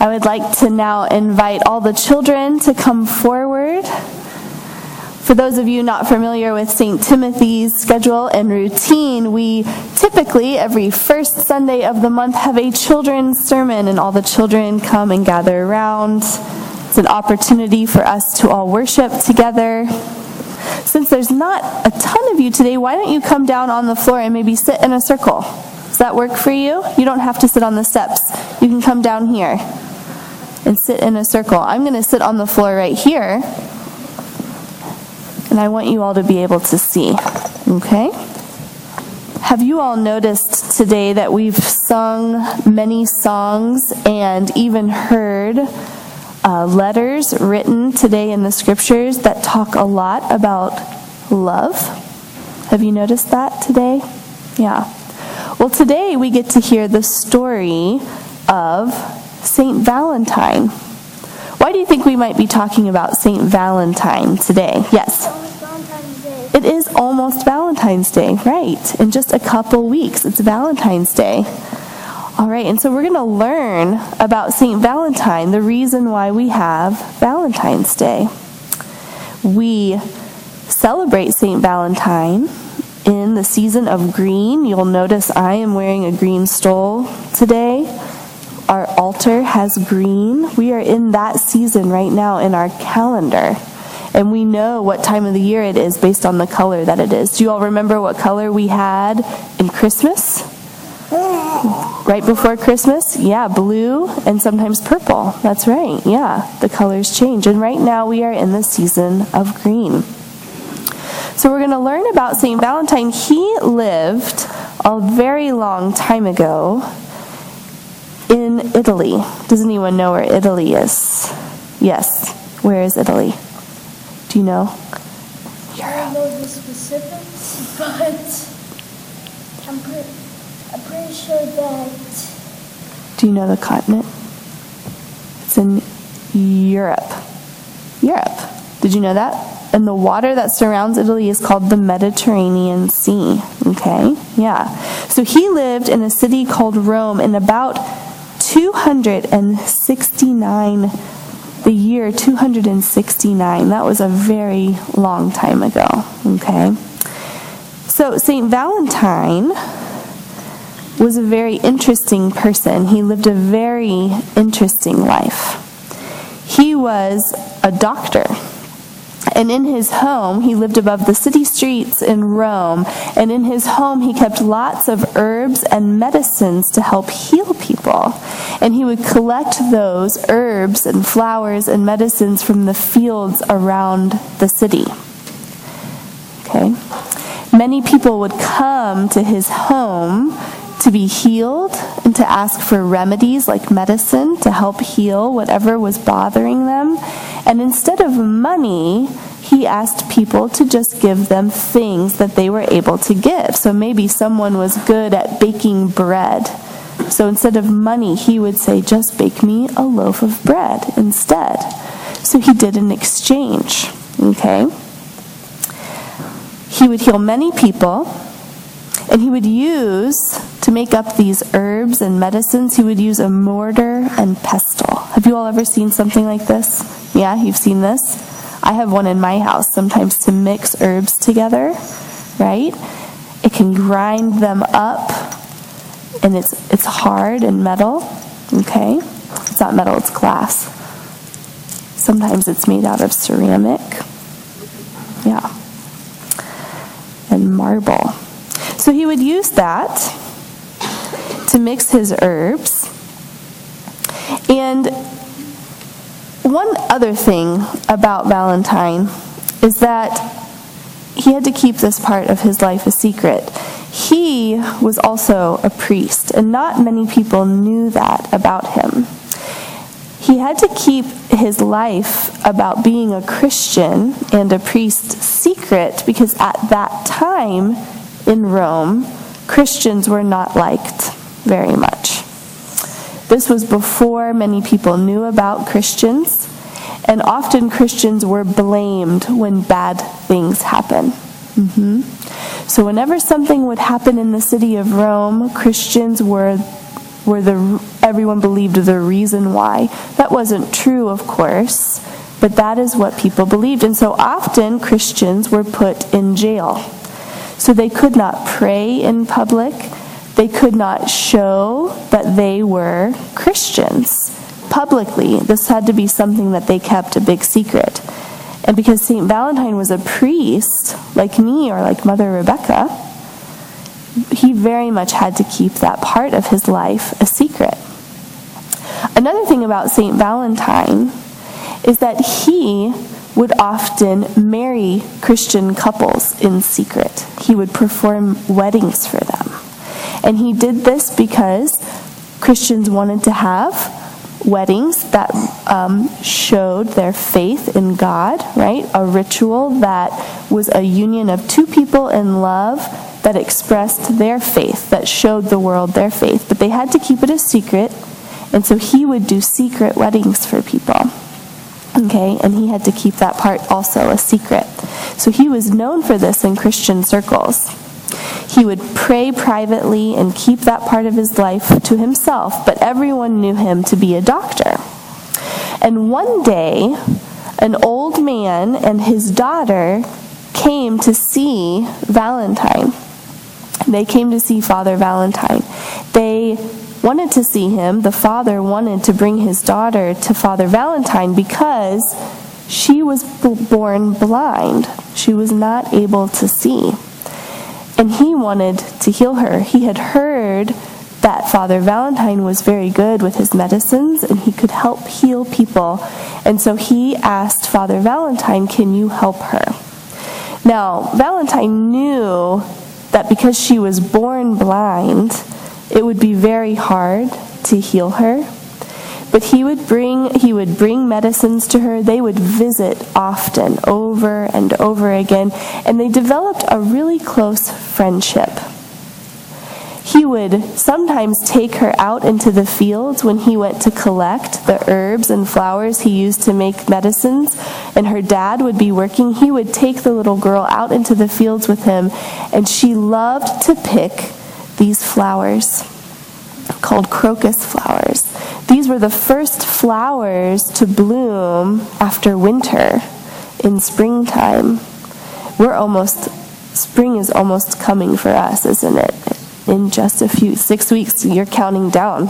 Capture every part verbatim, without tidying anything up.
I would like to now invite all the children to come forward. For those of you not familiar with Saint Timothy's schedule and routine, we typically, every first Sunday of the month, have a children's sermon, and all the children come and gather around. It's an opportunity for us to all worship together. Since there's not a ton of you today, why don't you come down on the floor and maybe sit in a circle? Does that work for you? You don't have to sit on the steps. You can come down here and sit in a circle. I'm going to sit on the floor right here. And I want you all to be able to see, okay? Have you all noticed today that we've sung many songs and even heard uh, letters written today in the scriptures that talk a lot about love? Have you noticed that today? Yeah. Well, today we get to hear the story of Saint Valentine. Why do you think we might be talking about Saint Valentine today? Yes? It is almost Valentine's Day, right? In just a couple weeks, it's Valentine's Day. All right, and so we're going to learn about Saint Valentine, the reason why we have Valentine's Day. We celebrate Saint Valentine in the season of green. You'll notice I am wearing a green stole today. Our altar has green. We are in that season right now in our calendar. And we know what time of the year it is based on the color that it is. Do you all remember what color we had in Christmas? Right before Christmas? Yeah, blue and sometimes purple. That's right. Yeah, the colors change. And right now we are in the season of green. So we're going to learn about Saint Valentine. He lived a very long time ago in Italy. Does anyone know where Italy is? Yes. Where is Italy? Do you know? Europe. I don't know the specifics, but I'm, pre- I'm pretty sure that... Do you know the continent? It's in Europe. Europe. Did you know that? And the water that surrounds Italy is called the Mediterranean Sea. Okay? Yeah. So he lived in a city called Rome in about two hundred sixty-nine, the year two hundred sixty-nine. That was a very long time ago, okay? So Saint Valentine was a very interesting person. He lived a very interesting life. He was a doctor. And in his home, he lived above the city streets in Rome. And in his home, he kept lots of herbs and medicines to help heal people. And he would collect those herbs and flowers and medicines from the fields around the city. Okay? Many people would come to his home to be healed and to ask for remedies like medicine to help heal whatever was bothering them. And instead of money, he asked people to just give them things that they were able to give. So maybe someone was good at baking bread. So instead of money, he would say, just bake me a loaf of bread instead. So he did an exchange, okay? He would heal many people, and he would use, to make up these herbs and medicines, he would use a mortar and pestle. Have you all ever seen something like this? Yeah, you've seen this? I have one in my house, sometimes to mix herbs together, right? It can grind them up, and it's it's hard and metal, okay? It's not metal, it's glass. Sometimes it's made out of ceramic. Yeah. And marble. So he would use that to mix his herbs. And one other thing about Valentine is that he had to keep this part of his life a secret. He was also a priest, and not many people knew that about him. He had to keep his life about being a Christian and a priest secret because at that time in Rome, Christians were not liked very much. This was before many people knew about Christians, and often Christians were blamed when bad things happen. Mm-hmm. So whenever something would happen in the city of Rome, Christians were were the everyone believed the reason why. That wasn't true, of course, but that is what people believed. And so often Christians were put in jail. So they could not pray in public. They could not show that they were Christians publicly. This had to be something that they kept a big secret. And because Saint Valentine was a priest, like me or like Mother Rebecca, he very much had to keep that part of his life a secret. Another thing about Saint Valentine is that he would often marry Christian couples in secret. He would perform weddings for them. And he did this because Christians wanted to have weddings that um, showed their faith in God, right? A ritual that was a union of two people in love that expressed their faith, that showed the world their faith. But they had to keep it a secret, and so he would do secret weddings for people. Okay, and he had to keep that part also a secret. So he was known for this in Christian circles. He would pray privately and keep that part of his life to himself, but everyone knew him to be a doctor. And one day, an old man and his daughter came to see Valentine. They came to see Father Valentine. They wanted to see him. The father wanted to bring his daughter to Father Valentine because she was born blind. She was not able to see. And he wanted to heal her. He had heard that Father Valentine was very good with his medicines and he could help heal people. And so he asked Father Valentine, "Can you help her?" Now, Valentine knew that because she was born blind, it would be very hard to heal her. But he would bring he would bring medicines to her. They would visit often, over and over again, and they developed a really close friendship. He would sometimes take her out into the fields when he went to collect the herbs and flowers he used to make medicines, and her dad would be working. He would take the little girl out into the fields with him, and she loved to pick these flowers called crocus flowers. These were the first flowers to bloom after winter in springtime. We're almost, spring is almost coming for us, isn't it? In just a few, six weeks, you're counting down.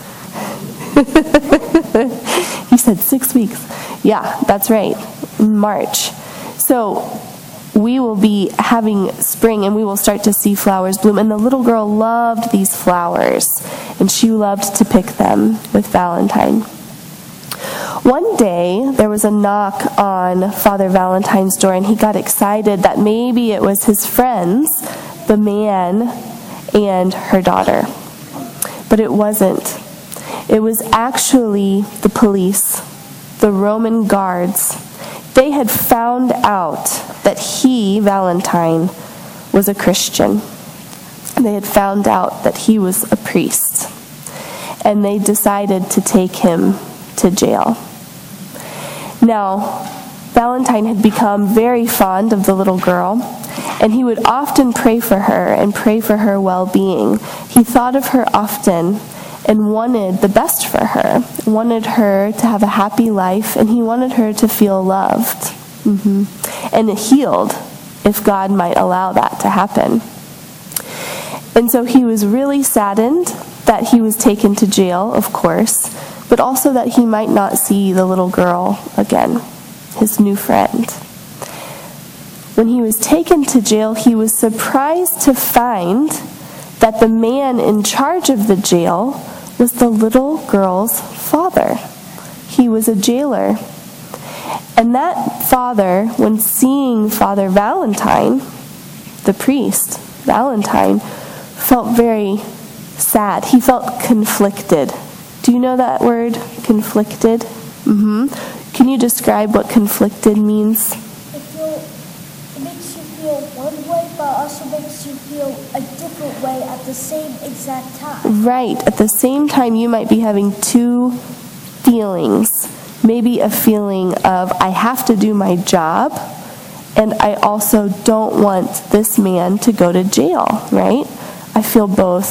He said six weeks. Yeah, that's right, in March. So we will be having spring and we will start to see flowers bloom. And the little girl loved these flowers and she loved to pick them with Valentine. One day there was a knock on Father Valentine's door and he got excited that maybe it was his friends, the man and her daughter. But it wasn't. It was actually the police, the Roman guards. They had found out that he, Valentine, was a Christian. They had found out that he was a priest. And they decided to take him to jail. Now, Valentine had become very fond of the little girl, and he would often pray for her and pray for her well-being. He thought of her often and wanted the best for her, wanted her to have a happy life, and he wanted her to feel loved mm-hmm. and healed, if God might allow that to happen. And so he was really saddened that he was taken to jail, of course, but also that he might not see the little girl again, his new friend. When he was taken to jail, he was surprised to find that the man in charge of the jail was the little girl's father. He was a jailer. And that father, when seeing Father Valentine, the priest, Valentine, felt very sad. He felt conflicted. Do you know that word, conflicted? Mm-hmm. Can you describe what conflicted means? It, feel, it makes you feel one way, but also makes you feel a different way at the same exact time. Right. At the same time, you might be having two feelings. Maybe a feeling of, I have to do my job, and I also don't want this man to go to jail, right? I feel both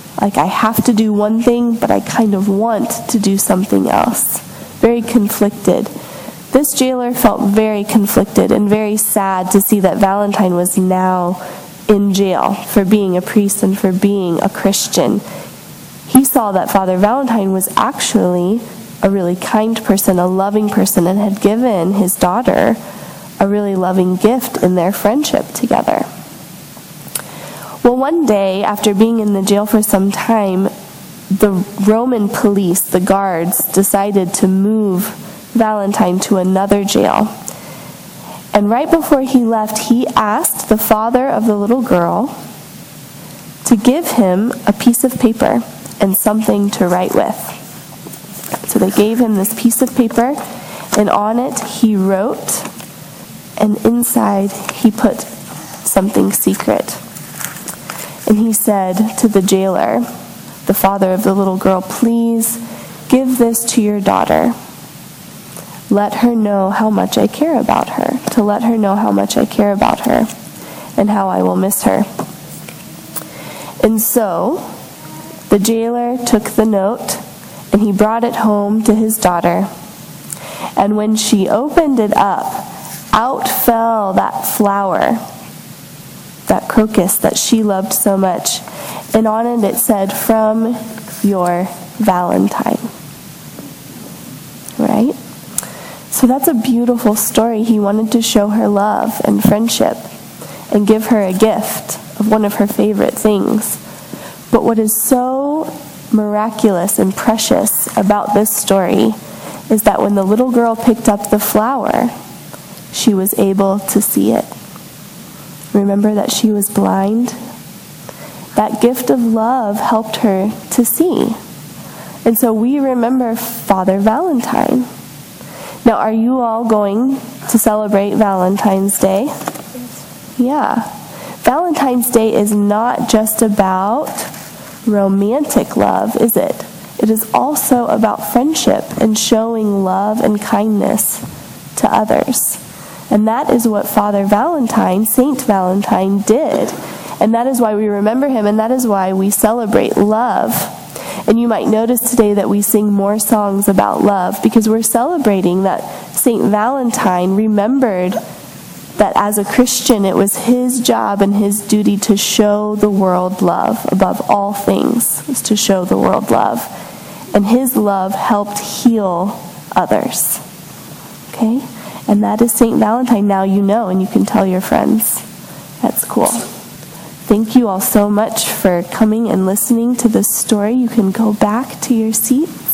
Like, I have to do one thing, but I kind of want to do something else. Very conflicted. This jailer felt very conflicted and very sad to see that Valentine was now in jail for being a priest and for being a Christian. He saw that Father Valentine was actually a really kind person, a loving person, and had given his daughter a really loving gift in their friendship together. Well, one day, after being in the jail for some time, the Roman police, the guards, decided to move Valentine to another jail. And right before he left, he asked the father of the little girl to give him a piece of paper and something to write with. So they gave him this piece of paper, and on it he wrote, and inside he put something secret. And he said to the jailer, the father of the little girl, "Please give this to your daughter. Let her know how much I care about her, to let her know how much I care about her and how I will miss her." And so the jailer took the note and he brought it home to his daughter. And when she opened it up, out fell that flower, that crocus that she loved so much. And on it it said, "From your Valentine." Right? So that's a beautiful story. He wanted to show her love and friendship and give her a gift of one of her favorite things. But what is so miraculous and precious about this story is that when the little girl picked up the flower, she was able to see it. Remember that she was blind? That gift of love helped her to see. And so we remember Father Valentine. Now, are you all going to celebrate Valentine's Day? Yeah. Valentine's Day is not just about romantic love, is it? It is also about friendship and showing love and kindness to others. And that is what Father Valentine, Saint Valentine, did. And that is why we remember him, and that is why we celebrate love. And you might notice today that we sing more songs about love, because we're celebrating that Saint Valentine remembered that as a Christian it was his job and his duty to show the world love. Above all things, was to show the world love. And his love helped heal others. Okay? And that is Saint Valentine. Now you know, and you can tell your friends. That's cool. Thank you all so much for coming and listening to this story. You can go back to your seats.